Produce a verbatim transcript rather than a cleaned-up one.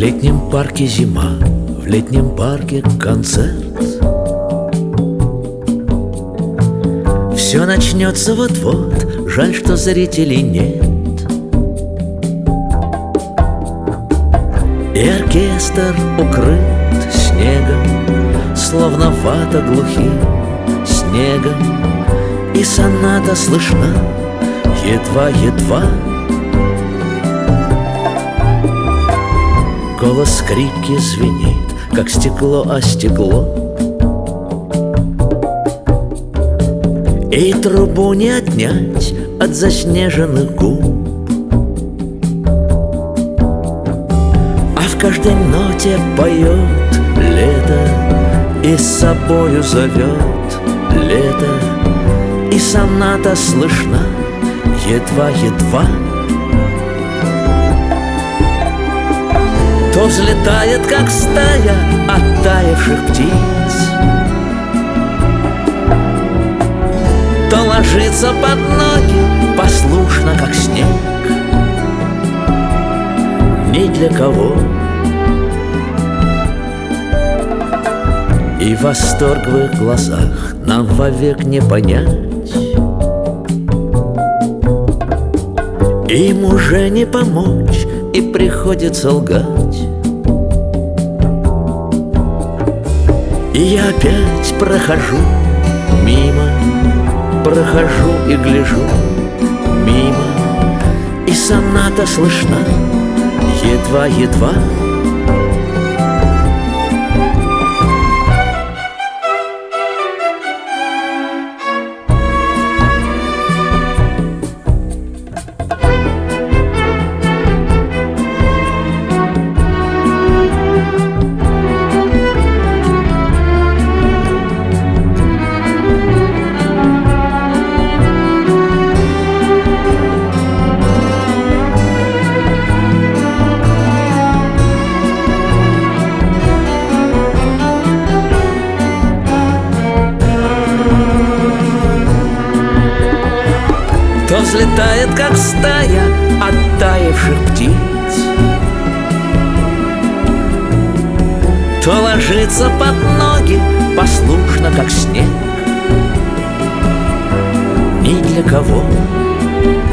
летнем парке зима, в летнем парке концерт. Все начнется вот-вот, жаль, что зрителей нет. И оркестр укрыт снегом, словно вата глухим снегом. И соната слышна едва-едва. Голос скрипки звенит, как стекло о стекло. И трубу не отнять от заснеженных губ. А в каждой ноте поет лето и с собою зовет лето. И соната слышна едва-едва. То взлетает, как стая оттаивших птиц, то ложится под ноги, послушно, как снег. Ни для кого. И восторг в их глазах нам вовек не понять. Им уже не помочь, и приходится лгать. И я опять прохожу мимо, прохожу и гляжу мимо. И соната слышна едва-едва. То взлетает, как стая оттаивших птиц, то ложится под ноги, послушно, как снег. Ни для кого.